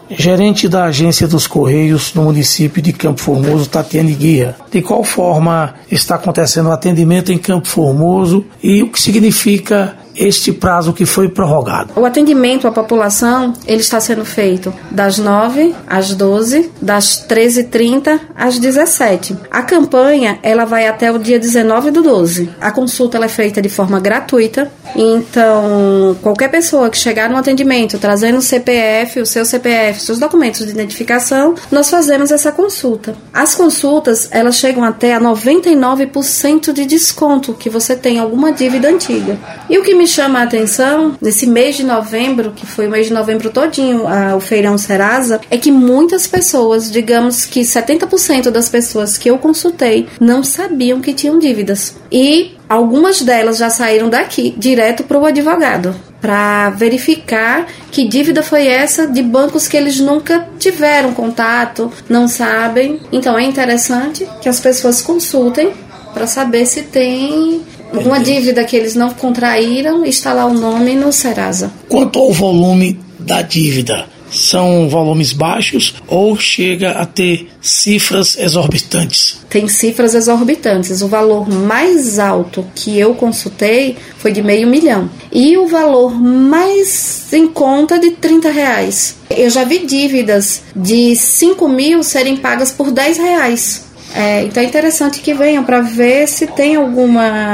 Gerente da Agência dos Correios no município de Campo Formoso, Tatiane Guia. De qual forma está acontecendo o atendimento em Campo Formoso e o que significa este prazo que foi prorrogado? O atendimento à população, ele está sendo feito das 9 às 12, das 13h30 às 17h. A campanha, ela vai até o dia 19/12. A consulta ela é feita de forma gratuita, então qualquer pessoa que chegar no atendimento trazendo o CPF, o seu CPF, seus documentos de identificação, nós fazemos essa consulta. As consultas, elas chegam até a 99% de desconto que você tem alguma dívida antiga. E o que me chama a atenção nesse mês de novembro, que foi o mês de novembro todinho, o Feirão Serasa, é que muitas pessoas, digamos que 70% das pessoas que eu consultei, não sabiam que tinham dívidas. E algumas delas já saíram daqui direto para o advogado, para verificar que dívida foi essa de bancos que eles nunca tiveram contato, não sabem. Então é interessante que as pessoas consultem para saber se tem uma dívida que eles não contraíram e está lá o nome no Serasa. Quanto ao volume da dívida, são volumes baixos ou chega a ter cifras exorbitantes? Tem cifras exorbitantes. O valor mais alto que eu consultei foi de R$500 mil. E o valor mais em conta de R$30. Eu já vi dívidas de R$5 mil serem pagas por R$10. Então é interessante que venham para ver se tem algum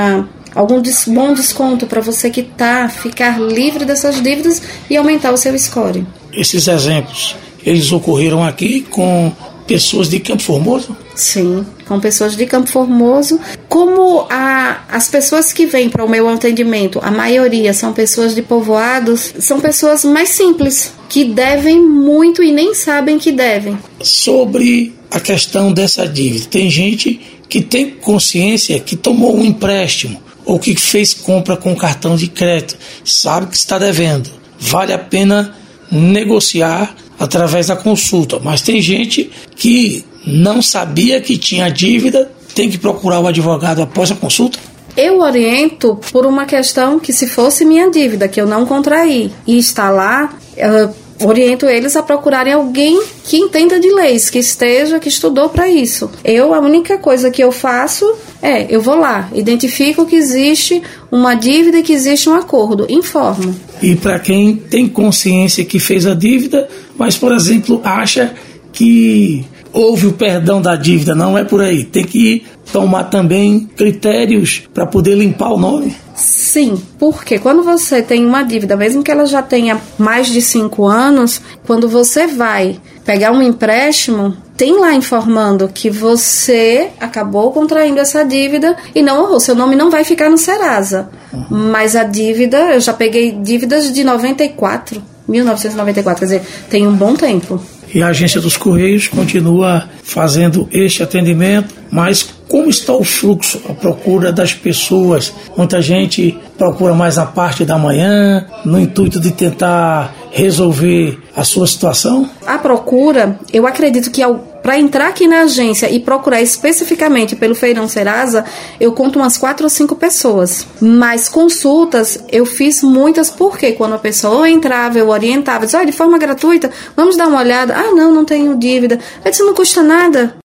bom desconto para você ficar livre dessas dívidas e aumentar o seu score. Esses exemplos, eles ocorreram aqui com pessoas de Campo Formoso? Sim, com pessoas de Campo Formoso. Como as pessoas que vêm para o meu atendimento, a maioria são pessoas de povoados, são pessoas mais simples, que devem muito e nem sabem que devem. Sobre a questão dessa dívida, tem gente que tem consciência que tomou um empréstimo ou que fez compra com cartão de crédito, sabe que está devendo. Vale a pena negociar através da consulta, mas tem gente que não sabia que tinha dívida, tem que procurar o advogado após a consulta. Eu oriento por uma questão que, se fosse minha dívida, que eu não contraí e está lá, oriento eles a procurarem alguém que entenda de leis, que estudou para isso. A única coisa que eu faço eu vou lá, identifico que existe uma dívida e que existe um acordo, informo. E para quem tem consciência que fez a dívida, mas, por exemplo, acha que houve o perdão da dívida, não é por aí, tem que tomar também critérios para poder limpar o nome? Sim, porque quando você tem uma dívida, mesmo que ela já tenha mais de 5 anos, quando você vai pegar um empréstimo, tem lá informando que você acabou contraindo essa dívida e não honrou. Seu nome não vai ficar no Serasa. Mas a dívida, eu já peguei dívidas de 1994, quer dizer, tem um bom tempo. E a Agência dos Correios continua fazendo este atendimento, mas como está o fluxo, a procura das pessoas? Muita gente procura mais a parte da manhã, no intuito de tentar resolver a sua situação? A procura, eu acredito que para entrar aqui na agência e procurar especificamente pelo Feirão Serasa, eu conto umas 4 ou 5 pessoas. Mas consultas, eu fiz muitas, porque quando a pessoa entrava, eu orientava, dizia, de forma gratuita, vamos dar uma olhada. Não tenho dívida. Eu disse, não custa nada.